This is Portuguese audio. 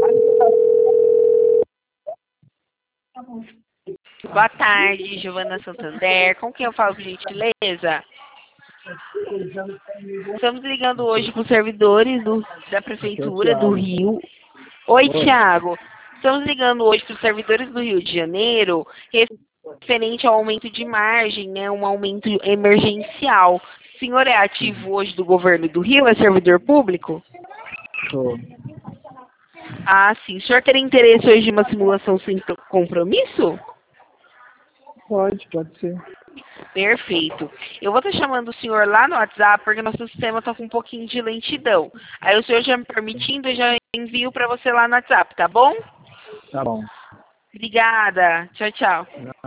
Boa tarde, Giovana Santander. Com quem eu falo, por gentileza? Estamos ligando hoje para os servidores da Prefeitura do Rio. Oi, Thiago. Estamos ligando hoje para os servidores do Rio de Janeiro, referente ao aumento de margem, né? Um aumento emergencial. O senhor é ativo hoje do governo do Rio? É servidor público? Sou. Ah, sim. O senhor teria interesse hoje em uma simulação sem compromisso? Pode ser. Perfeito. Eu vou estar chamando o senhor lá no WhatsApp, porque nosso sistema está com um pouquinho de lentidão. Aí o senhor já me permitindo, eu já envio para você lá no WhatsApp, tá bom? Tá bom. Obrigada. Tchau, tchau.